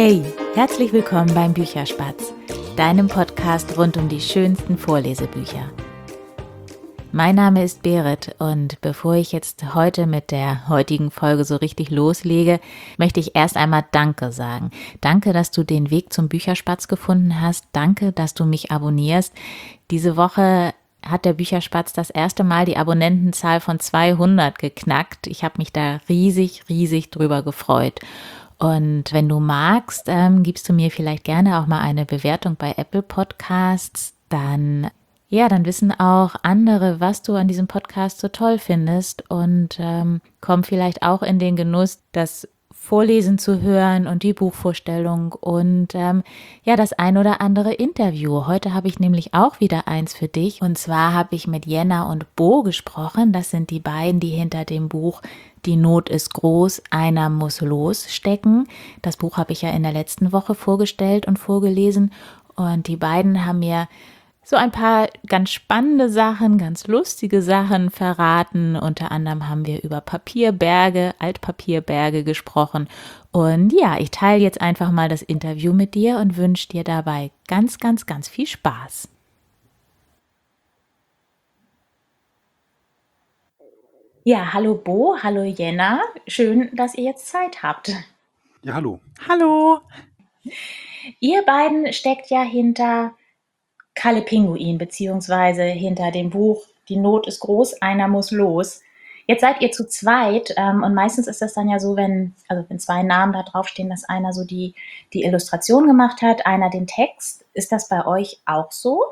Hey, herzlich willkommen beim Bücherspatz, deinem Podcast rund um die schönsten Vorlesebücher. Mein Name ist Berit und bevor ich jetzt heute mit der heutigen Folge so richtig loslege, möchte ich erst einmal Danke sagen. Danke, dass du den Weg zum Bücherspatz gefunden hast. Danke, dass du mich abonnierst. Diese Woche hat der Bücherspatz das erste Mal die Abonnentenzahl von 200 geknackt. Ich habe mich da riesig drüber gefreut. Und wenn du magst, gibst du mir vielleicht gerne auch mal eine Bewertung bei Apple Podcasts. Dann wissen auch andere, was du an diesem Podcast so toll findest und komm vielleicht auch in den Genuss, das Vorlesen zu hören und die Buchvorstellung und das ein oder andere Interview. Heute habe ich nämlich auch wieder eins für dich und zwar habe ich mit Jenna und Bo gesprochen. Das sind die beiden, die hinter dem Buch Die Not ist groß, einer muss los stecken. Das Buch habe ich ja in der letzten Woche vorgestellt und vorgelesen und die beiden haben mir so ein paar ganz spannende Sachen, ganz lustige Sachen verraten. Unter anderem haben wir über Papierberge, Altpapierberge gesprochen. Und ja, ich teile jetzt einfach mal das Interview mit dir und wünsche dir dabei ganz viel Spaß. Ja, hallo Bo, hallo Jenna. Schön, dass ihr jetzt Zeit habt. Ja, hallo. Hallo. Ihr beiden steckt ja hinter Kalle Pinguin, beziehungsweise hinter dem Buch Die Not ist groß, einer muss los. Jetzt seid ihr zu zweit und meistens ist das dann ja so, wenn zwei Namen da draufstehen, dass einer so die Illustration gemacht hat, einer den Text. Ist das bei euch auch so?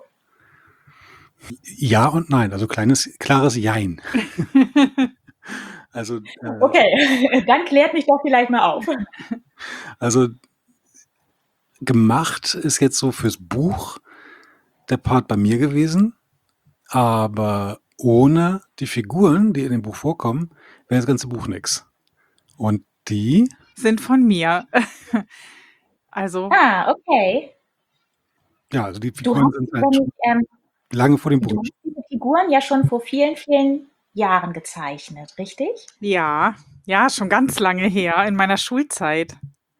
Ja und nein, also klares Jein. Also, Okay, dann klärt mich doch vielleicht mal auf. also gemacht ist jetzt so fürs Buch der Part bei mir gewesen, aber ohne die Figuren, die in dem Buch vorkommen, wäre das ganze Buch nix. Und die sind von mir. Also. Ah, okay. Ja, also die Du Figuren hast, sind halt schon lange vor dem Buch. du hast diese Figuren ja schon vor vielen Jahren gezeichnet, richtig? Ja, schon ganz lange her, in meiner Schulzeit.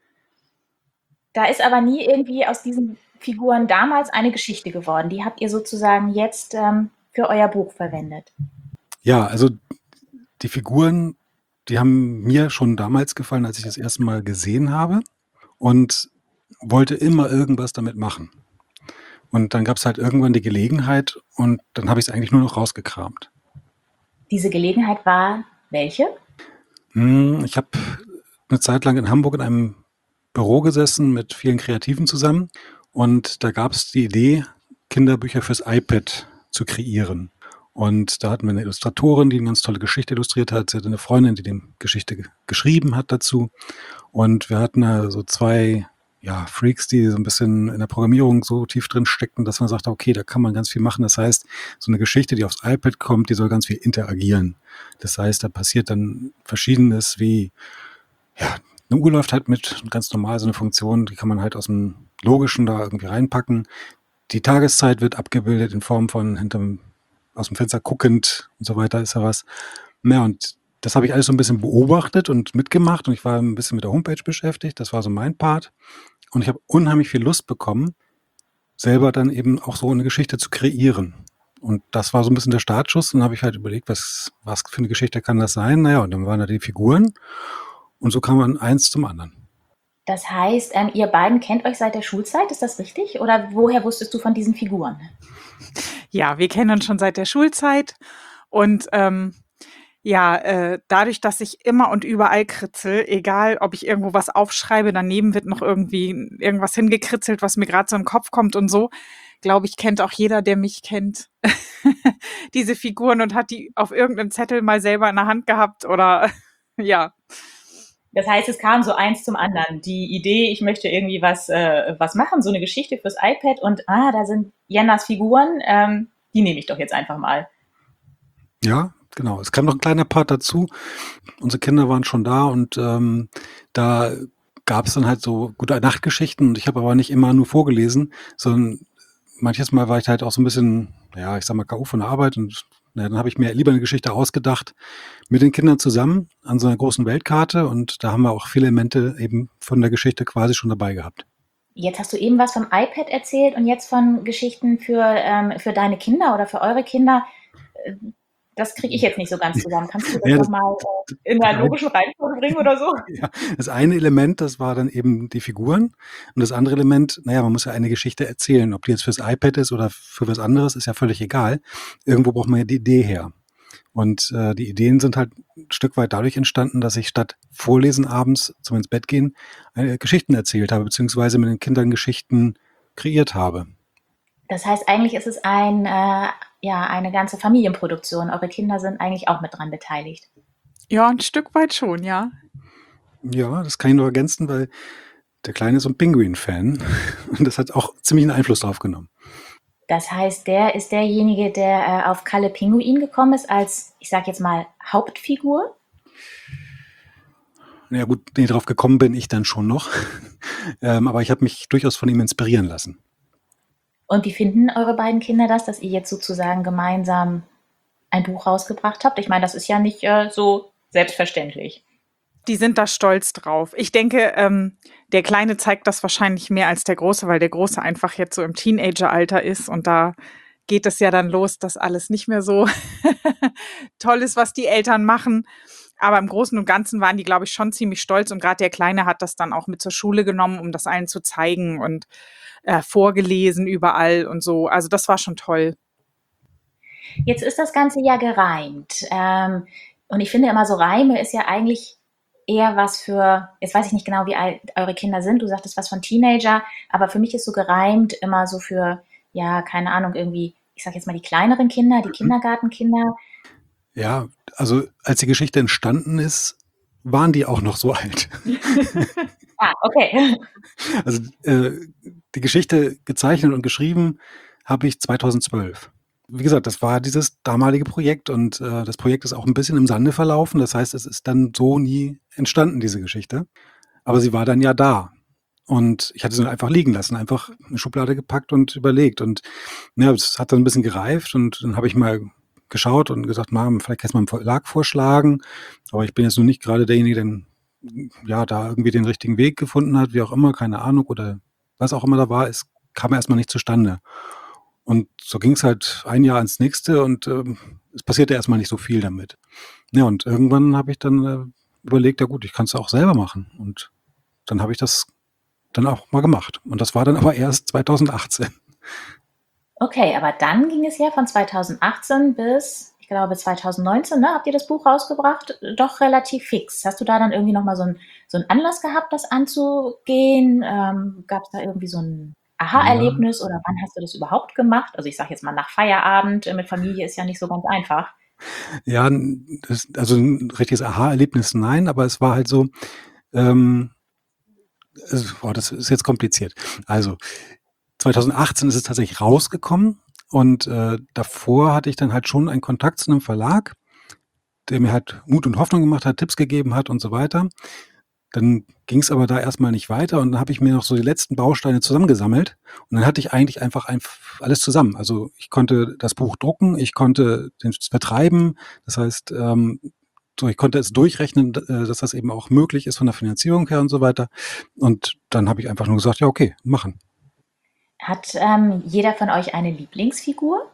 Da ist aber nie irgendwie aus diesen Figuren damals eine Geschichte geworden. Die habt ihr sozusagen jetzt für euer Buch verwendet. Ja, also die Figuren, die haben mir schon damals gefallen, als ich das erste Mal gesehen habe und wollte immer irgendwas damit machen. Und dann gab es halt irgendwann die Gelegenheit und dann habe ich es eigentlich nur noch rausgekramt. Diese Gelegenheit war welche? Ich habe eine Zeit lang in Hamburg in einem Büro gesessen mit vielen Kreativen zusammen und da gab es die Idee, Kinderbücher fürs iPad zu kreieren. Und da hatten wir eine Illustratorin, die eine ganz tolle Geschichte illustriert hat. Sie hatte eine Freundin, die die Geschichte geschrieben hat dazu. Und wir hatten da so zwei Freaks, die so ein bisschen in der Programmierung so tief drin steckten, dass man sagte, okay, da kann man ganz viel machen. Das heißt, so eine Geschichte, die aufs iPad kommt, die soll ganz viel interagieren. Das heißt, da passiert dann Verschiedenes wie, eine Uhr läuft halt mit ganz normal so eine Funktion, die kann man halt aus dem Logischen da irgendwie reinpacken. Die Tageszeit wird abgebildet in Form von aus dem Fenster guckend und so weiter ist ja was. Ja, und das habe ich alles so ein bisschen beobachtet und mitgemacht und ich war ein bisschen mit der Homepage beschäftigt. Das war so mein Part. Und ich habe unheimlich viel Lust bekommen, selber dann eben auch so eine Geschichte zu kreieren. Und das war so ein bisschen der Startschuss. Und dann habe ich halt überlegt, was für eine Geschichte kann das sein? Naja, und dann waren da die Figuren. Und so kam man eins zum anderen. Das heißt, ihr beiden kennt euch seit der Schulzeit, ist das richtig? Oder woher wusstest du von diesen Figuren? Ja, wir kennen uns schon seit der Schulzeit und dadurch, dass ich immer und überall kritzel, egal ob ich irgendwo was aufschreibe, daneben wird noch irgendwie irgendwas hingekritzelt, was mir gerade so in den Kopf kommt und so, glaube ich, kennt auch jeder, der mich kennt, diese Figuren und hat die auf irgendeinem Zettel mal selber in der Hand gehabt oder ja. Das heißt, es kam so eins zum anderen. Die Idee, ich möchte irgendwie was machen, so eine Geschichte fürs iPad und da sind Jennas Figuren, die nehme ich doch jetzt einfach mal. Ja, genau. Es kam noch ein kleiner Part dazu. Unsere Kinder waren schon da und da gab es dann halt so gute Nachtgeschichten und ich habe aber nicht immer nur vorgelesen, sondern manches Mal war ich halt auch so ein bisschen, ich sag mal, K.O. von der Arbeit und Na, dann habe ich mir lieber eine Geschichte ausgedacht mit den Kindern zusammen an so einer großen Weltkarte und da haben wir auch viele Elemente eben von der Geschichte quasi schon dabei gehabt. Jetzt hast du eben was vom iPad erzählt und jetzt von Geschichten für deine Kinder oder für eure Kinder. Äh, Das kriege ich jetzt nicht so ganz zusammen. Kannst du das Ja, nochmal in das, der logischen Reihenfolge bringen oder so? ja, das eine Element, das war dann eben die Figuren. Und das andere Element, naja, man muss ja eine Geschichte erzählen. Ob die jetzt fürs iPad ist oder für was anderes, ist ja völlig egal. Irgendwo braucht man ja die Idee her. Und die Ideen sind halt ein Stück weit dadurch entstanden, dass ich statt Vorlesen abends zum ins Bett gehen Geschichten erzählt habe, beziehungsweise mit den Kindern Geschichten kreiert habe. Das heißt, eigentlich ist es eine ganze Familienproduktion. Eure Kinder sind eigentlich auch mit dran beteiligt. Ja, ein Stück weit schon, ja. Ja, das kann ich noch ergänzen, weil der Kleine ist so ein Pinguin-Fan und das hat auch ziemlich einen Einfluss drauf genommen. Das heißt, der ist derjenige, der auf Kalle Pinguin gekommen ist als, ich sag jetzt mal, Hauptfigur. Ja gut, nee, drauf gekommen bin ich dann schon noch. Aber ich habe mich durchaus von ihm inspirieren lassen. Und wie finden eure beiden Kinder das, dass ihr jetzt sozusagen gemeinsam ein Buch rausgebracht habt? Ich meine, das ist ja nicht so selbstverständlich. Die sind da stolz drauf. Ich denke, der Kleine zeigt das wahrscheinlich mehr als der Große, weil der Große einfach jetzt so im Teenageralter ist und da geht es ja dann los, dass alles nicht mehr so toll ist, was die Eltern machen. Aber im Großen und Ganzen waren die, glaube ich, schon ziemlich stolz und gerade der Kleine hat das dann auch mit zur Schule genommen, um das allen zu zeigen und vorgelesen überall und so. Also das war schon toll. Jetzt ist das Ganze ja gereimt. Und ich finde immer so, Reime ist ja eigentlich eher was für, jetzt weiß ich nicht genau, wie alt eure Kinder sind, du sagtest was von Teenager, aber für mich ist so gereimt immer so für, ja, keine Ahnung, irgendwie, ich sag jetzt mal die kleineren Kinder, die Kindergartenkinder. Ja, also als die Geschichte entstanden ist, waren die auch noch so alt. Ah, okay. Also die Geschichte gezeichnet und geschrieben habe ich 2012. Wie gesagt, das war dieses damalige Projekt und das Projekt ist auch ein bisschen im Sande verlaufen. Das heißt, es ist dann so nie entstanden, diese Geschichte. Aber sie war dann ja da. Und ich hatte sie einfach liegen lassen, einfach eine Schublade gepackt und überlegt. Und ja, es hat dann ein bisschen gereift und dann habe ich mal geschaut und gesagt, vielleicht kannst du mal einen Verlag vorschlagen. Aber ich bin jetzt noch nicht gerade derjenige, der ja da irgendwie den richtigen Weg gefunden hat, wie auch immer, keine Ahnung, oder was auch immer da war, es kam erstmal nicht zustande. Und so ging es halt ein Jahr ins nächste und es passierte erstmal nicht so viel damit. Ja, und irgendwann habe ich dann überlegt, ja gut, ich kann es auch selber machen. Und dann habe ich das dann auch mal gemacht. Und das war dann aber erst 2018. Okay, aber dann ging es ja von 2018 bis, ich glaube, 2019, ne, habt ihr das Buch rausgebracht? Doch relativ fix. Hast du da dann irgendwie nochmal so einen Anlass gehabt, das anzugehen? Gab es da irgendwie so ein Ja, Aha-Erlebnis oder wann hast du das überhaupt gemacht? Also ich sage jetzt mal nach Feierabend mit Familie ist ja nicht so ganz einfach. ja, also ein richtiges Aha-Erlebnis, nein, aber es war halt so, ähm, das ist jetzt kompliziert. Also 2018 ist es tatsächlich rausgekommen und davor hatte ich dann halt schon einen Kontakt zu einem Verlag, der mir halt Mut und Hoffnung gemacht hat, Tipps gegeben hat und so weiter. Dann ging es aber da erstmal nicht weiter und dann habe ich mir noch so die letzten Bausteine zusammengesammelt und dann hatte ich eigentlich einfach alles zusammen. Also ich konnte das Buch drucken, ich konnte es vertreiben, das heißt, so, ich konnte es durchrechnen, dass das eben auch möglich ist von der Finanzierung her und so weiter. Und dann habe ich einfach nur gesagt, ja, okay, machen. Hat jeder von euch eine Lieblingsfigur?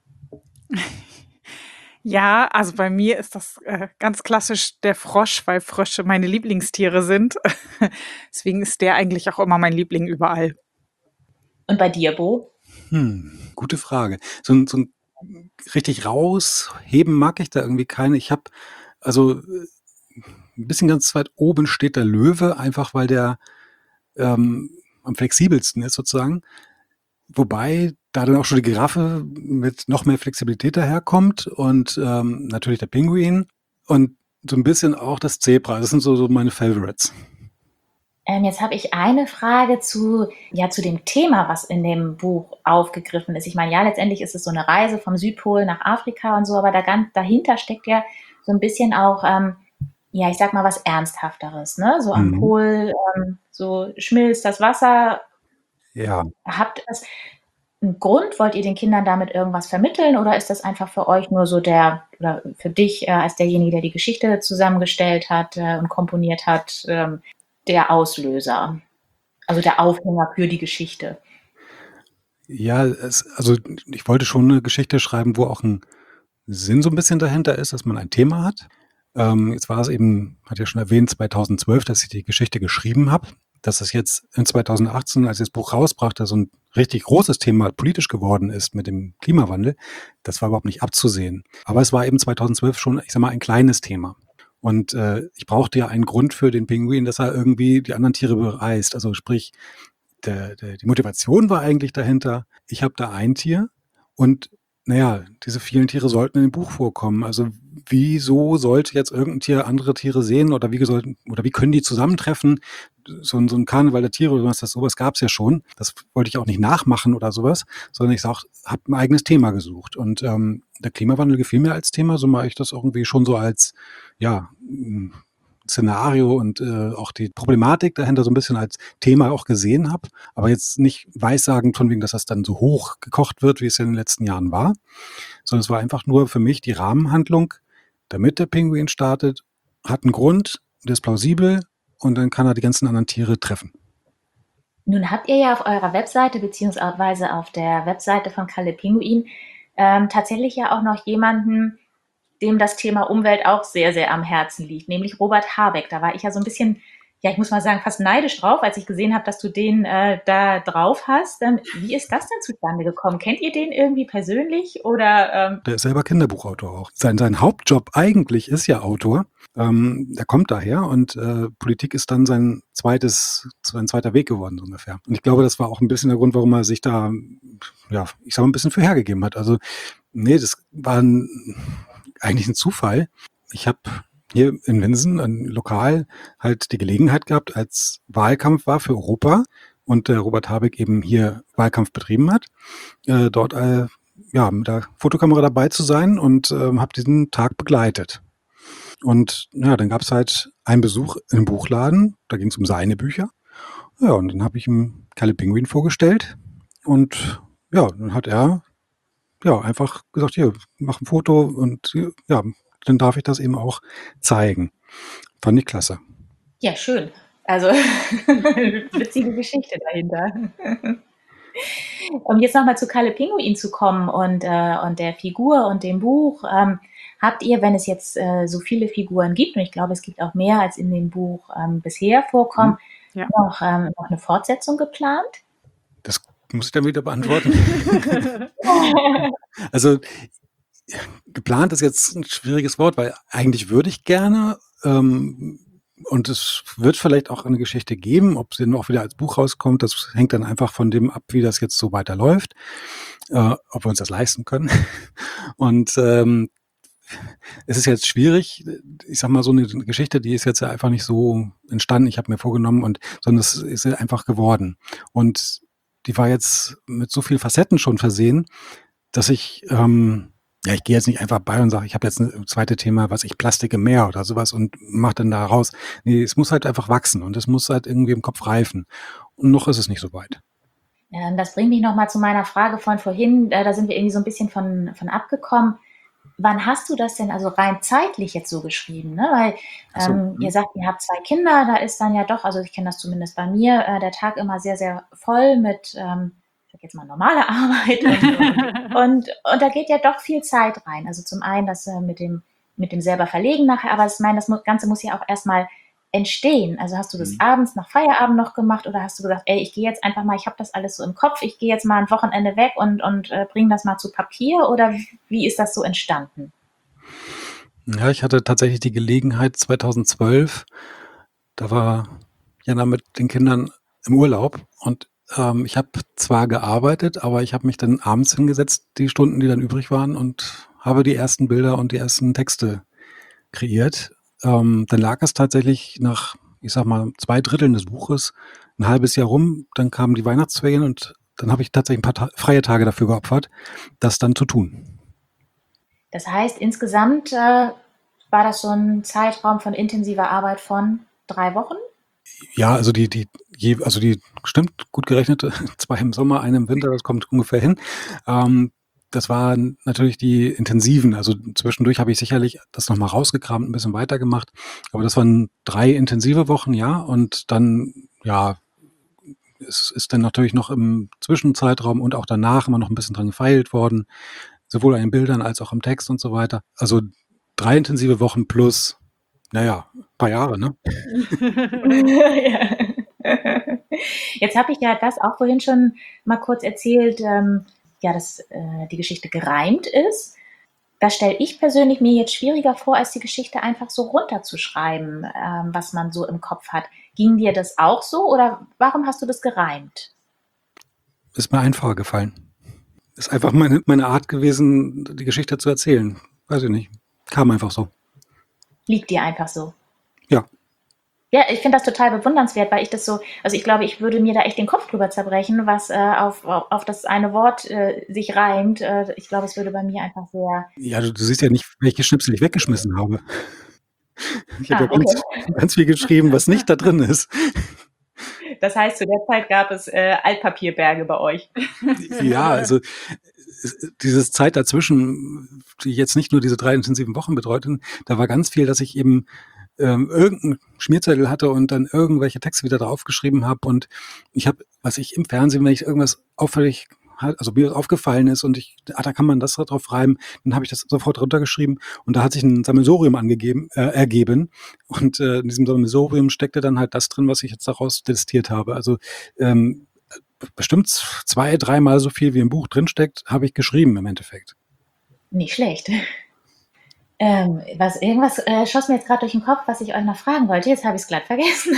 Ja, also bei mir ist das ganz klassisch der Frosch, weil Frösche meine Lieblingstiere sind. Deswegen ist der eigentlich auch immer mein Liebling überall. Und bei dir, Bo? Gute Frage. So ein richtig rausheben mag ich da irgendwie keine. Ich habe also ein bisschen ganz weit oben steht der Löwe, einfach weil der am flexibelsten ist sozusagen. Wobei da dann auch schon die Giraffe mit noch mehr Flexibilität daherkommt und natürlich der Pinguin und so ein bisschen auch das Zebra. Das sind so meine Favorites. Jetzt habe ich eine Frage zu dem Thema, was in dem Buch aufgegriffen ist. Ich meine, ja, letztendlich ist es so eine Reise vom Südpol nach Afrika und so, aber dahinter steckt ja so ein bisschen auch, ja, ich sag mal was Ernsthafteres, ne? So am Mhm. Pol, so schmilzt das Wasser. Ja. Habt ihr das, einen Grund? Wollt ihr den Kindern damit irgendwas vermitteln oder ist das einfach für euch nur so oder für dich als derjenige, der die Geschichte zusammengestellt hat und komponiert hat, der Auslöser, also der Aufhänger für die Geschichte? Ja, also ich wollte schon eine Geschichte schreiben, wo auch ein Sinn so ein bisschen dahinter ist, dass man ein Thema hat. Jetzt war es eben, hat ja schon erwähnt, 2012, dass ich die Geschichte geschrieben habe. Dass es jetzt in 2018, als ich das Buch rausbrachte, so ein richtig großes Thema politisch geworden ist mit dem Klimawandel, das war überhaupt nicht abzusehen. Aber es war eben 2012 schon, ich sag mal, ein kleines Thema. Und ich brauchte ja einen Grund für den Pinguin, dass er irgendwie die anderen Tiere bereist. Also sprich, die Motivation war eigentlich dahinter, ich habe da ein Tier und naja, diese vielen Tiere sollten in dem Buch vorkommen. Also wieso sollte jetzt irgendein Tier andere Tiere sehen oder wie können die zusammentreffen? So ein Karneval der Tiere oder was, sowas gab es ja schon. Das wollte ich auch nicht nachmachen oder sowas, sondern ich habe ein eigenes Thema gesucht. Und der Klimawandel gefiel mir als Thema, so mache ich das irgendwie schon so als, ja, Szenario und auch die Problematik dahinter so ein bisschen als Thema auch gesehen habe, aber jetzt nicht weissagend von wegen, dass das dann so hoch gekocht wird, wie es in den letzten Jahren war, sondern es war einfach nur für mich die Rahmenhandlung, damit der Pinguin startet, hat einen Grund, der ist plausibel und dann kann er die ganzen anderen Tiere treffen. Nun habt ihr ja auf eurer Webseite beziehungsweise auf der Webseite von Kalle Pinguin tatsächlich ja auch noch jemanden, dem das Thema Umwelt auch sehr, sehr am Herzen liegt, nämlich Robert Habeck. Da war ich ja so ein bisschen, ja, ich muss mal sagen, fast neidisch drauf, als ich gesehen habe, dass du den da drauf hast. Wie ist das denn zustande gekommen? Kennt ihr den irgendwie persönlich oder? Der ist selber Kinderbuchautor auch. Sein Hauptjob eigentlich ist ja Autor. Der kommt daher und Politik ist dann sein zweiter Weg geworden, so ungefähr. Und ich glaube, das war auch ein bisschen der Grund, warum er sich da, ja, ich sag mal, ein bisschen für hergegeben hat. Also, nee, das war eigentlich ein Zufall. Ich habe hier in Winsen, ein Lokal, halt die Gelegenheit gehabt, als Wahlkampf war für Europa und der Robert Habeck eben hier Wahlkampf betrieben hat, dort ja, mit der Fotokamera dabei zu sein und habe diesen Tag begleitet. Und ja, dann gab es halt einen Besuch in einem Buchladen, da ging es um seine Bücher. Ja, und dann habe ich ihm Kalle Pinguin vorgestellt und ja, dann hat er ja einfach gesagt, hier, mach ein Foto und ja, dann darf ich das eben auch zeigen. Fand ich klasse. Ja, schön. Also witzige Geschichte dahinter. Um jetzt nochmal zu Kalle Pinguin zu kommen und der Figur und dem Buch, habt ihr, wenn es jetzt so viele Figuren gibt, und ich glaube, es gibt auch mehr als in dem Buch bisher vorkommen, Ja. noch eine Fortsetzung geplant? Das muss ich dann wieder beantworten. Also geplant ist jetzt ein schwieriges Wort, weil eigentlich würde ich gerne und es wird vielleicht auch eine Geschichte geben, ob sie noch wieder als Buch rauskommt, das hängt dann einfach von dem ab, wie das jetzt so weiterläuft, ob wir uns das leisten können. Und es ist jetzt schwierig, ich sag mal, so eine Geschichte, die ist jetzt ja einfach nicht so entstanden, ich habe mir vorgenommen sondern es ist ja einfach geworden. Und die war jetzt mit so vielen Facetten schon versehen, dass ich ja, ich gehe jetzt nicht einfach bei und sage, ich habe jetzt ein zweites Thema, was ich Plastik im Meer oder sowas und mache dann da raus. Nee, es muss halt einfach wachsen und es muss halt irgendwie im Kopf reifen. Und noch ist es nicht so weit. Das bringt mich nochmal zu meiner Frage von vorhin. Da sind wir irgendwie so ein bisschen von abgekommen. Wann hast du das denn also rein zeitlich jetzt so geschrieben? Ne? Weil So, ihr sagt, ihr habt 2 Kinder, da ist dann ja doch, also ich kenne das zumindest bei mir, der Tag immer sehr, sehr voll mit, ich sag jetzt mal, normale Arbeit und da geht ja doch viel Zeit rein. Also zum einen das mit dem selber Verlegen nachher, aber ich meine, Ganze muss ja auch erstmal entstehen. Also hast du das abends nach Feierabend noch gemacht oder hast du gesagt, ey, ich gehe jetzt einfach mal, ich habe das alles so im Kopf, ich gehe jetzt mal ein Wochenende weg und bringe das mal zu Papier oder wie ist das so entstanden? Ja, ich hatte tatsächlich die Gelegenheit 2012, da war Jana mit den Kindern im Urlaub und ich habe zwar gearbeitet, aber ich habe mich dann abends hingesetzt, die Stunden, die dann übrig waren und habe die ersten Bilder und die ersten Texte kreiert. Dann lag es tatsächlich nach, ich sag mal, 2 Dritteln des Buches ein halbes Jahr rum. Dann kamen die Weihnachtsferien und dann habe ich tatsächlich ein paar freie Tage dafür geopfert, das dann zu tun. Das heißt, insgesamt war das so ein Zeitraum von intensiver Arbeit von 3 Wochen? Ja, also die stimmt, gut gerechnet, 2 im Sommer, 1 im Winter, das kommt ungefähr hin. Das waren natürlich die intensiven. Also zwischendurch habe ich sicherlich das noch mal rausgekramt, 'n bisschen weitergemacht, aber das waren 3 intensive Wochen, ja. Und dann, ja, es ist dann natürlich noch im Zwischenzeitraum und auch danach immer noch 'n bisschen dran gefeilt worden, sowohl an den Bildern als auch am Text und so weiter. Also 3 intensive Wochen plus, na ja, paar Jahre, ne? Ja. Jetzt habe ich ja das auch vorhin schon mal kurz erzählt, ja, dass die Geschichte gereimt ist. Das stelle ich persönlich mir jetzt schwieriger vor, als die Geschichte einfach so runterzuschreiben, was man so im Kopf hat. Ging dir das auch so oder warum hast du das gereimt? Ist mir einfacher gefallen. Ist einfach meine Art gewesen, die Geschichte zu erzählen. Weiß ich nicht. Kam einfach so. Liegt dir einfach so? Ja. Ja, ich finde das total bewundernswert, weil ich das so, also ich glaube, ich würde mir da echt den Kopf drüber zerbrechen, was auf das eine Wort sich reimt. Ich glaube, es würde bei mir einfach sehr. Ja, du siehst ja nicht, welche Schnipsel ich weggeschmissen habe. Ich habe ja Okay. ganz viel geschrieben, was nicht da drin ist. Das heißt, zu der Zeit gab es Altpapierberge bei euch. Ja, also dieses Zeit dazwischen, die jetzt nicht nur diese 3 intensiven Wochen betreuten, da war ganz viel, dass ich eben irgendeinen Schmierzettel hatte und dann irgendwelche Texte wieder draufgeschrieben habe. Und ich habe, was ich im Fernsehen, wenn ich irgendwas auffällig, also mir aufgefallen ist und da kann man das drauf reimen, dann habe ich das sofort runtergeschrieben und da hat sich ein Sammelsurium ergeben. Und in diesem Sammelsurium steckte dann halt das drin, was ich jetzt daraus destilliert habe. Also bestimmt 2, 3 Mal so viel wie im Buch drinsteckt, habe ich geschrieben im Endeffekt. Nicht schlecht. Irgendwas schoss mir jetzt gerade durch den Kopf, was ich euch noch fragen wollte. Jetzt habe ich es glatt vergessen.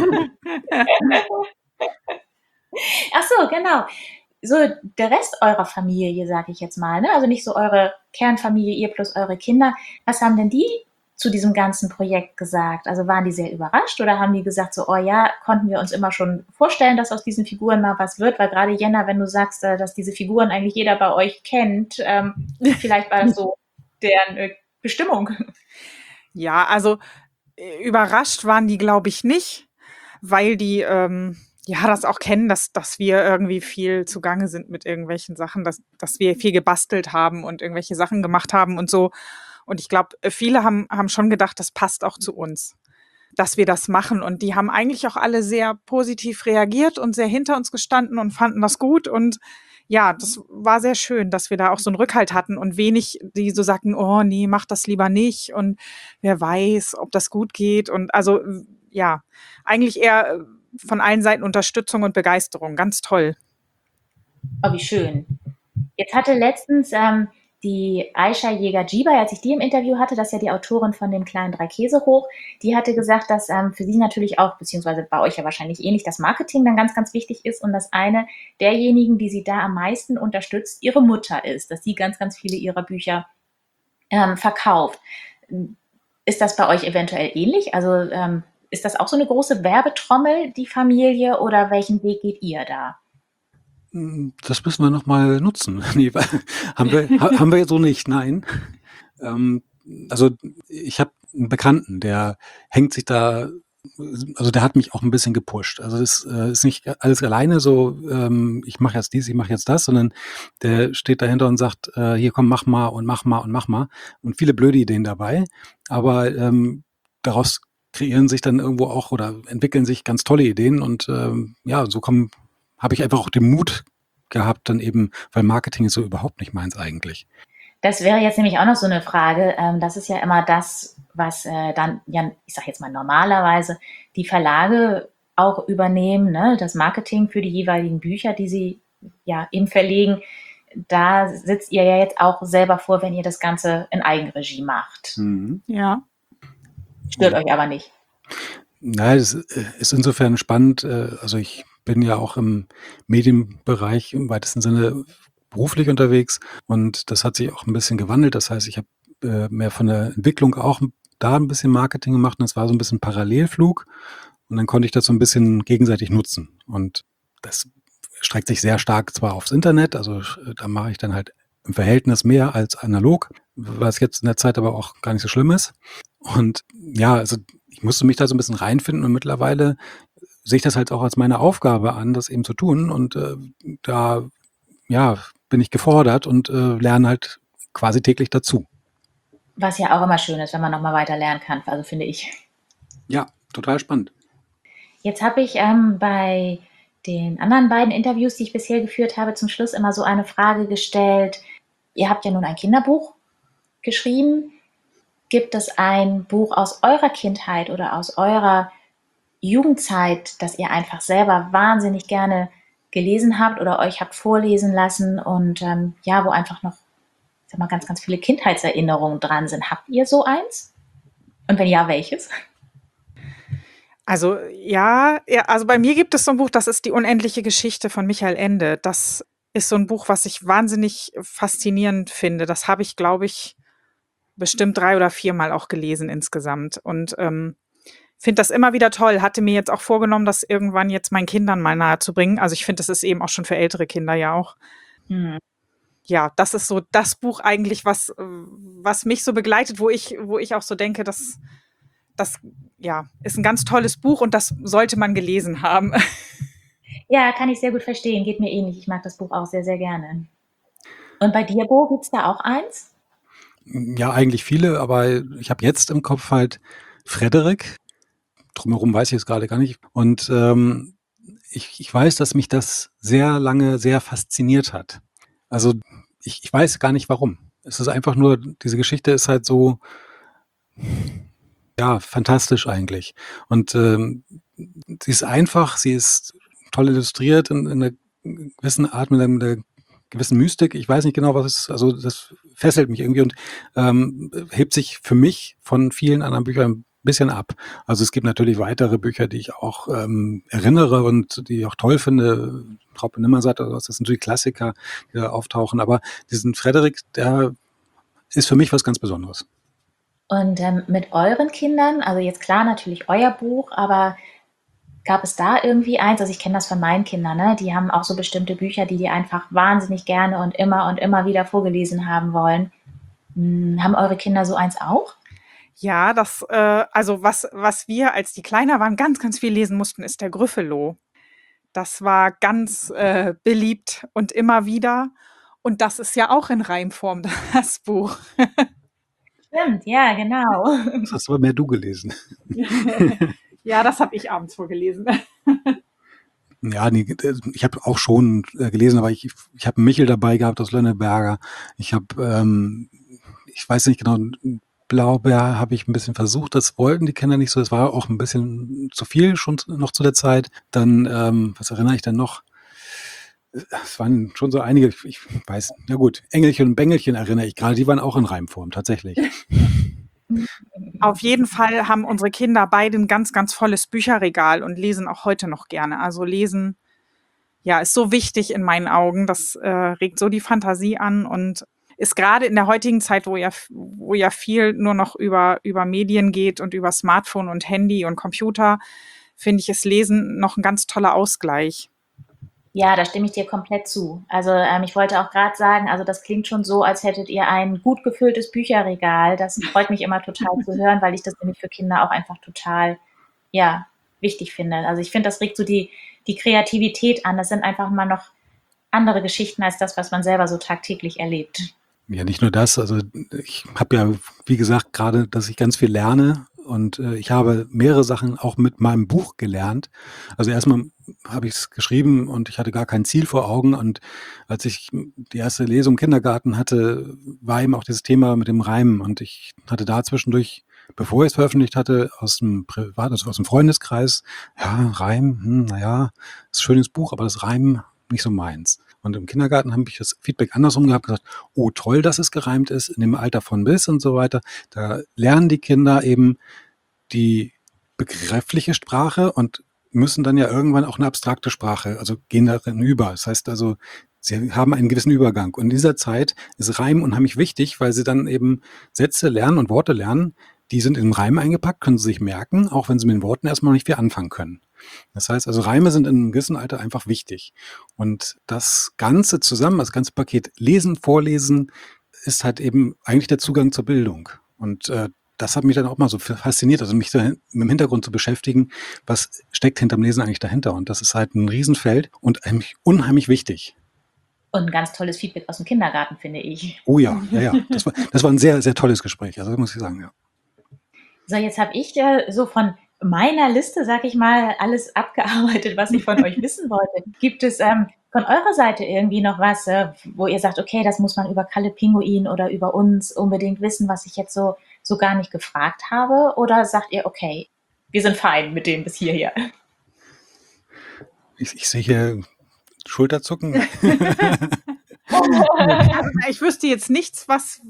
Ach so, genau. So der Rest eurer Familie, sage ich jetzt mal, ne? Also nicht so eure Kernfamilie, ihr plus eure Kinder. Was haben denn die zu diesem ganzen Projekt gesagt? Also waren die sehr überrascht oder haben die gesagt so, oh ja, konnten wir uns immer schon vorstellen, dass aus diesen Figuren mal was wird? Weil gerade Jenna, wenn du sagst, dass diese Figuren eigentlich jeder bei euch kennt, vielleicht war das so deren Bestimmung. Ja, also überrascht waren die, glaube ich, nicht, weil die ja das auch kennen, dass wir irgendwie viel zugange sind mit irgendwelchen Sachen, dass wir viel gebastelt haben und irgendwelche Sachen gemacht haben und so. Und ich glaube, viele haben schon gedacht, das passt auch zu uns, dass wir das machen. Und die haben eigentlich auch alle sehr positiv reagiert und sehr hinter uns gestanden und fanden das gut. Und ja, das war sehr schön, dass wir da auch so einen Rückhalt hatten und wenig, die so sagten, oh nee, mach das lieber nicht und wer weiß, ob das gut geht. Und also ja, eigentlich eher von allen Seiten Unterstützung und Begeisterung. Ganz toll. Oh, wie schön. Jetzt hatte letztens die Aisha Jäger-Djibai, als ich die im Interview hatte, das ist ja die Autorin von dem kleinen 3 Käse hoch, die hatte gesagt, dass für sie natürlich auch, beziehungsweise bei euch ja wahrscheinlich ähnlich, das Marketing dann ganz, ganz wichtig ist und dass eine derjenigen, die sie da am meisten unterstützt, ihre Mutter ist, dass sie ganz, ganz viele ihrer Bücher verkauft. Ist das bei euch eventuell ähnlich? Also ist das auch so eine große Werbetrommel, die Familie, oder welchen Weg geht ihr da? Das müssen wir noch mal nutzen. Nee, haben wir jetzt so nicht, nein. Also ich habe einen Bekannten, der hängt sich da, also der hat mich auch ein bisschen gepusht. Also das ist nicht alles alleine so, ich mache jetzt dies, ich mache jetzt das, sondern der steht dahinter und sagt, hier komm, mach mal und mach mal und mach mal. Und viele blöde Ideen dabei, aber daraus kreieren sich dann irgendwo auch oder entwickeln sich ganz tolle Ideen und ja, so habe ich einfach auch den Mut gehabt, dann eben, weil Marketing ist so überhaupt nicht meins eigentlich. Das wäre jetzt nämlich auch noch so eine Frage. Das ist ja immer das, was dann, ja, ich sage jetzt mal normalerweise, die Verlage auch übernehmen, ne? Das Marketing für die jeweiligen Bücher, die sie ja eben verlegen. Da sitzt ihr ja jetzt auch selber vor, wenn ihr das Ganze in Eigenregie macht. Ja. Stört euch aber nicht. Nein, es ist insofern spannend. Also ich bin ja auch im Medienbereich im weitesten Sinne beruflich unterwegs und das hat sich auch ein bisschen gewandelt. Das heißt, ich habe mehr von der Entwicklung auch da ein bisschen Marketing gemacht und es war so ein bisschen Parallelflug und dann konnte ich das so ein bisschen gegenseitig nutzen. Und das streckt sich sehr stark zwar aufs Internet, also da mache ich dann halt im Verhältnis mehr als analog, was jetzt in der Zeit aber auch gar nicht so schlimm ist. Und ja, also ich musste mich da so ein bisschen reinfinden und mittlerweile sehe ich das halt auch als meine Aufgabe an, das eben zu tun. Und da ja, bin ich gefordert und lerne halt quasi täglich dazu. Was ja auch immer schön ist, wenn man nochmal weiter lernen kann, also finde ich. Ja, total spannend. Jetzt habe ich bei den anderen beiden Interviews, die ich bisher geführt habe, zum Schluss immer so eine Frage gestellt. Ihr habt ja nun ein Kinderbuch geschrieben. Gibt es ein Buch aus eurer Kindheit oder aus eurer Jugendzeit, das ihr einfach selber wahnsinnig gerne gelesen habt oder euch habt vorlesen lassen und ja, wo einfach noch, ich sag mal, ganz, ganz viele Kindheitserinnerungen dran sind? Habt ihr so eins? Und wenn ja, welches? Also ja, also bei mir gibt es so ein Buch, das ist Die unendliche Geschichte von Michael Ende. Das ist so ein Buch, was ich wahnsinnig faszinierend finde. Das habe ich, glaube ich, bestimmt 3 oder 4 Mal auch gelesen insgesamt und finde das immer wieder toll. Hatte mir jetzt auch vorgenommen, das irgendwann jetzt meinen Kindern mal nahezubringen. Also ich finde, das ist eben auch schon für ältere Kinder ja auch. Ja, das ist so das Buch eigentlich, was mich so begleitet, wo ich auch so denke, das ja, ist ein ganz tolles Buch und das sollte man gelesen haben. Ja, kann ich sehr gut verstehen. Geht mir ähnlich. Ich mag das Buch auch sehr, sehr gerne. Und bei dir, Bo, gibt's da auch eins? Ja, eigentlich viele, aber ich habe jetzt im Kopf halt Frederik. Drumherum weiß ich es gerade gar nicht. Und ich weiß, dass mich das sehr lange sehr fasziniert hat. Also ich weiß gar nicht warum. Es ist einfach nur, diese Geschichte ist halt so, ja, fantastisch eigentlich. Und sie ist einfach, sie ist toll illustriert in einer gewissen Art, mit einer gewissen Mystik. Ich weiß nicht genau, was es ist. Also das fesselt mich irgendwie und hebt sich für mich von vielen anderen Büchern ein bisschen ab. Also es gibt natürlich weitere Bücher, die ich auch erinnere und die ich auch toll finde. Raupe Nimmersatt, also das sind natürlich Klassiker, die da auftauchen. Aber diesen Frederik, der ist für mich was ganz Besonderes. Und mit euren Kindern, also jetzt klar natürlich euer Buch, aber gab es da irgendwie eins? Also ich kenne das von meinen Kindern, ne? Die haben auch so bestimmte Bücher, die einfach wahnsinnig gerne und immer wieder vorgelesen haben wollen. Haben eure Kinder so eins auch? Ja, also was wir, als die kleiner waren, ganz, ganz viel lesen mussten, ist der Gryffalo. Das war ganz beliebt und immer wieder. Und das ist ja auch in Reimform, das Buch. Stimmt, ja, genau. Das hast aber mehr du gelesen. Ja, das habe ich abends vorgelesen. Ja, nee, ich habe auch schon gelesen, aber ich habe Michel dabei gehabt aus Lönneberger. Ich habe, ich weiß nicht genau, Blaubeer habe ich ein bisschen versucht. Das wollten die Kinder nicht so. Das war auch ein bisschen zu viel schon noch zu der Zeit. Dann, was erinnere ich denn noch? Es waren schon so einige, ich weiß, na gut, Engelchen und Bengelchen erinnere ich gerade, die waren auch in Reimform, tatsächlich. Auf jeden Fall haben unsere Kinder beide ein ganz, ganz volles Bücherregal und lesen auch heute noch gerne. Also lesen, ja, ist so wichtig in meinen Augen. Das regt so die Fantasie an und ist gerade in der heutigen Zeit, wo ja viel nur noch über Medien geht und über Smartphone und Handy und Computer, finde ich, ist Lesen noch ein ganz toller Ausgleich. Ja, da stimme ich dir komplett zu. Also ich wollte auch gerade sagen, also das klingt schon so, als hättet ihr ein gut gefülltes Bücherregal. Das freut mich immer total zu hören, weil ich das nämlich für Kinder auch einfach total, ja, wichtig finde. Also ich finde, das regt so die Kreativität an. Das sind einfach mal noch andere Geschichten als das, was man selber so tagtäglich erlebt. Ja, nicht nur das. Also ich habe ja, wie gesagt, gerade, dass ich ganz viel lerne und ich habe mehrere Sachen auch mit meinem Buch gelernt. Also erstmal habe ich es geschrieben und ich hatte gar kein Ziel vor Augen. Und als ich die erste Lesung im Kindergarten hatte, war eben auch dieses Thema mit dem Reimen. Und ich hatte da zwischendurch, bevor ich es veröffentlicht hatte, aus dem Freundeskreis, ja, Reim, naja, ist ein schönes Buch, aber das Reimen nicht so meins. Und im Kindergarten habe ich das Feedback andersrum gehabt, gesagt, oh toll, dass es gereimt ist, in dem Alter von bis und so weiter. Da lernen die Kinder eben die begriffliche Sprache und müssen dann ja irgendwann auch eine abstrakte Sprache, also gehen darin über. Das heißt also, sie haben einen gewissen Übergang. Und in dieser Zeit ist Reim unheimlich wichtig, weil sie dann eben Sätze lernen und Worte lernen, die sind im Reim eingepackt, können sie sich merken, auch wenn sie mit den Worten erstmal noch nicht viel anfangen können. Das heißt also, Reime sind in einem gewissen Alter einfach wichtig. Und das Ganze zusammen, das ganze Paket Lesen, Vorlesen, ist halt eben eigentlich der Zugang zur Bildung. Und das hat mich dann auch mal so fasziniert, also mich da mit dem Hintergrund zu beschäftigen, was steckt hinterm Lesen eigentlich dahinter. Und das ist halt ein Riesenfeld und eigentlich unheimlich wichtig. Und ein ganz tolles Feedback aus dem Kindergarten, finde ich. Oh ja, ja, ja. Das war ein sehr, sehr tolles Gespräch. Also das muss ich sagen, ja. So, jetzt habe ich so von meiner Liste, sag ich mal, alles abgearbeitet, was ich von euch wissen wollte. Gibt es von eurer Seite irgendwie noch was, wo ihr sagt, okay, das muss man über Kalle Pinguin oder über uns unbedingt wissen, was ich jetzt so gar nicht gefragt habe? Oder sagt ihr, okay, wir sind fein mit dem bis hierher? Ich sehe hier Schulterzucken. Also, ich wüsste jetzt nichts,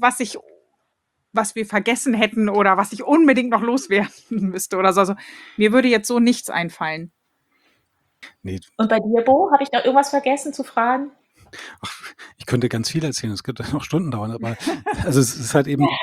was wir vergessen hätten oder was ich unbedingt noch loswerden müsste oder so. Also, mir würde jetzt so nichts einfallen. Nee, Und bei dir, Bo, habe ich noch irgendwas vergessen zu fragen? ich könnte ganz viel erzählen, es könnte noch Stunden dauern, aber also es ist halt eben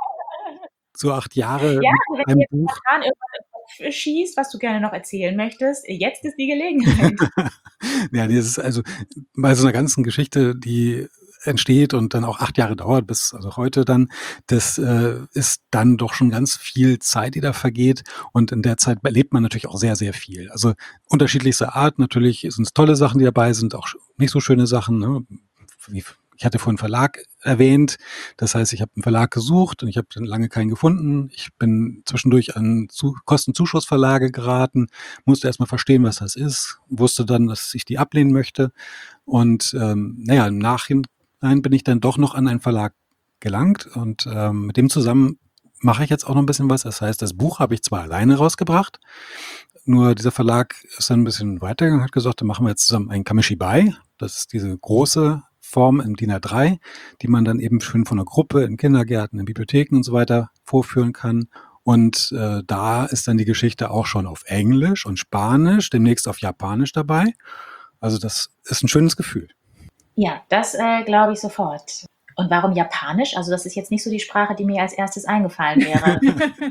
so 8 Jahre Ja, mit also wenn dir einem jetzt Buch. spontan irgendwas im Kopf schießt, was du gerne noch erzählen möchtest, jetzt ist die Gelegenheit. Ja, das ist also bei so einer ganzen Geschichte, die entsteht und dann auch 8 Jahre dauert, bis also heute dann, das ist dann doch schon ganz viel Zeit, die da vergeht. Und in der Zeit erlebt man natürlich auch sehr, sehr viel. Also unterschiedlichster Art. Natürlich sind es tolle Sachen, die dabei sind, auch nicht so schöne Sachen. Ne? Ich hatte vorhin Verlag erwähnt. Das heißt, ich habe einen Verlag gesucht und ich habe dann lange keinen gefunden. Ich bin zwischendurch an Kostenzuschussverlage geraten, musste erstmal verstehen, was das ist, wusste dann, dass ich die ablehnen möchte. Und naja, im Nachhinein bin ich dann doch noch an einen Verlag gelangt und mit dem zusammen mache ich jetzt auch noch ein bisschen was. Das heißt, das Buch habe ich zwar alleine rausgebracht, nur dieser Verlag ist dann ein bisschen weitergegangen, hat gesagt, dann machen wir jetzt zusammen ein Kamishibai. Das ist diese große Form im DIN A3, die man dann eben schön von einer Gruppe in Kindergärten, in Bibliotheken und so weiter vorführen kann. Und da ist dann die Geschichte auch schon auf Englisch und Spanisch, demnächst auf Japanisch dabei. Also das ist ein schönes Gefühl. Ja, das glaube ich sofort. Und warum Japanisch? Also das ist jetzt nicht so die Sprache, die mir als erstes eingefallen wäre.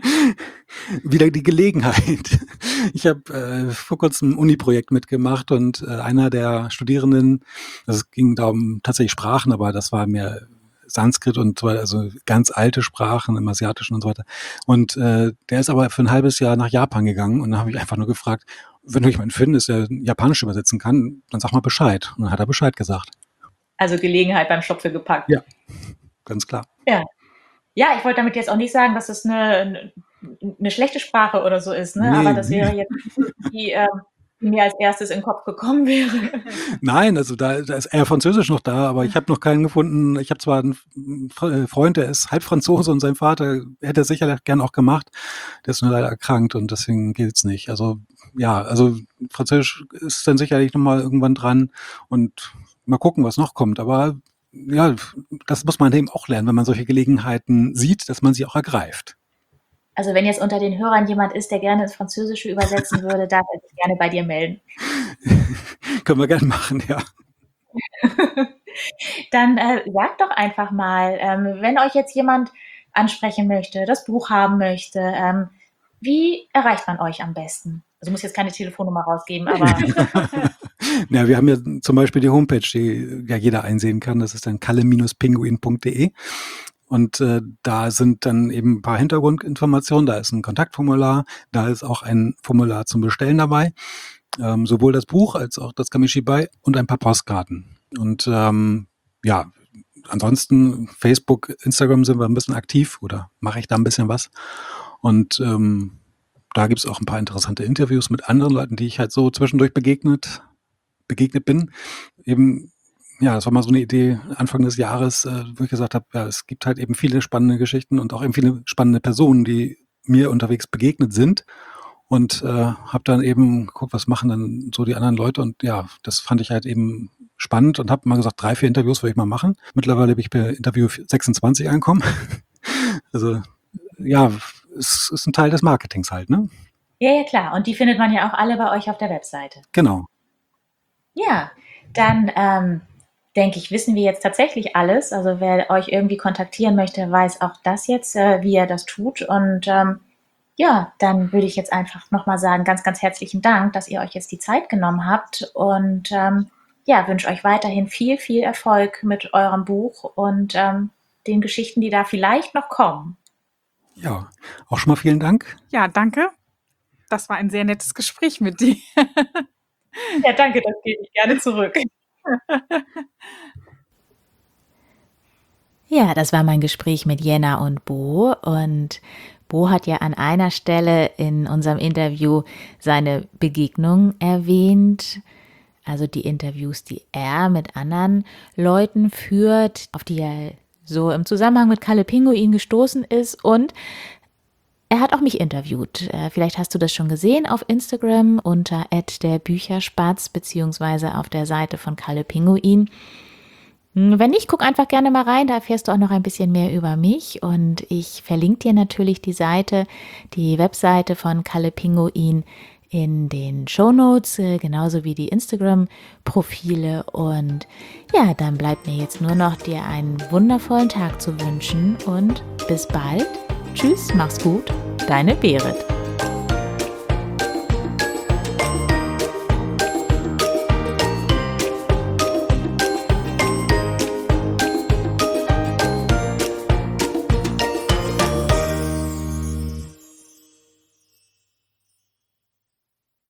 Wieder die Gelegenheit. Ich habe vor kurzem ein Uni-Projekt mitgemacht und einer der Studierenden, also es ging da um tatsächlich Sprachen, aber das war mehr Sanskrit und so weiter, also ganz alte Sprachen im Asiatischen und so weiter. Und der ist aber für ein halbes Jahr nach Japan gegangen und dann habe ich einfach nur gefragt, wenn du jemanden findest, der Japanisch übersetzen kann, dann sag mal Bescheid. Und dann hat er Bescheid gesagt. Also Gelegenheit beim Schopfe gepackt. Ja, ganz klar. Ja. Ja, ich wollte damit jetzt auch nicht sagen, dass es eine schlechte Sprache oder so ist, ne? Nee, Aber das wäre nee. jetzt die mir als erstes in den Kopf gekommen wäre. Nein, also da ist eher Französisch noch da, aber ich habe noch keinen gefunden. Ich habe zwar einen Freund, der ist halb Franzose und sein Vater hätte es sicherlich gern auch gemacht. Der ist nur leider erkrankt und deswegen geht's nicht. Also ja, also Französisch ist dann sicherlich nochmal irgendwann dran und mal gucken, was noch kommt. Aber ja, das muss man eben auch lernen, wenn man solche Gelegenheiten sieht, dass man sie auch ergreift. Also wenn jetzt unter den Hörern jemand ist, der gerne ins Französische übersetzen würde, darf er sich gerne bei dir melden. Können wir gerne machen, ja. Dann sagt doch einfach mal, wenn euch jetzt jemand ansprechen möchte, das Buch haben möchte, wie erreicht man euch am besten? Also muss jetzt keine Telefonnummer rausgeben, aber Ja, wir haben ja zum Beispiel die Homepage, die ja jeder einsehen kann. Das ist dann kalle-pinguin.de. Und da sind dann eben ein paar Hintergrundinformationen. Da ist ein Kontaktformular, da ist auch ein Formular zum Bestellen dabei. Sowohl das Buch als auch das Kamishibai und ein paar Postkarten. Und ja, ansonsten Facebook, Instagram sind wir ein bisschen aktiv oder mache ich da ein bisschen was. Und da gibt es auch ein paar interessante Interviews mit anderen Leuten, die ich halt so zwischendurch begegnet bin. Eben, ja, das war mal so eine Idee Anfang des Jahres, wo ich gesagt habe, ja, es gibt halt eben viele spannende Geschichten und auch eben viele spannende Personen, die mir unterwegs begegnet sind. Und habe dann eben geguckt, was machen dann so die anderen Leute. Und ja, das fand ich halt eben spannend und habe mal gesagt, 3, 4 Interviews will ich mal machen. Mittlerweile bin ich bei Interview 26 angekommen. Also ja, es ist ein Teil des Marketings halt, ne? ja, klar. Und die findet man ja auch alle bei euch auf der Webseite. Genau. Ja, dann denke ich, wissen wir jetzt tatsächlich alles. Also wer euch irgendwie kontaktieren möchte, weiß auch das jetzt, wie er das tut. Und Ja, dann würde ich jetzt einfach nochmal sagen, ganz, ganz herzlichen Dank, dass ihr euch jetzt die Zeit genommen habt und wünsche euch weiterhin viel, viel Erfolg mit eurem Buch und den Geschichten, die da vielleicht noch kommen. Ja, auch schon mal vielen Dank. Ja, danke. Das war ein sehr nettes Gespräch mit dir. Ja, danke, das gebe ich gerne zurück. Ja, das war mein Gespräch mit Jenna und Bo. Und Bo hat ja an einer Stelle in unserem Interview seine Begegnung erwähnt. Also die Interviews, die er mit anderen Leuten führt, auf die er so im Zusammenhang mit Kalle Pinguin gestoßen ist. Und er hat auch mich interviewt. Vielleicht hast du das schon gesehen auf Instagram unter @derbücherspatz beziehungsweise auf der Seite von Kalle Pinguin. Wenn nicht, guck einfach gerne mal rein, da erfährst du auch noch ein bisschen mehr über mich und ich verlinke dir natürlich die Webseite von Kalle Pinguin in den Shownotes, genauso wie die Instagram-Profile und ja, dann bleibt mir jetzt nur noch dir einen wundervollen Tag zu wünschen und bis bald. Tschüss, mach's gut, deine Berit.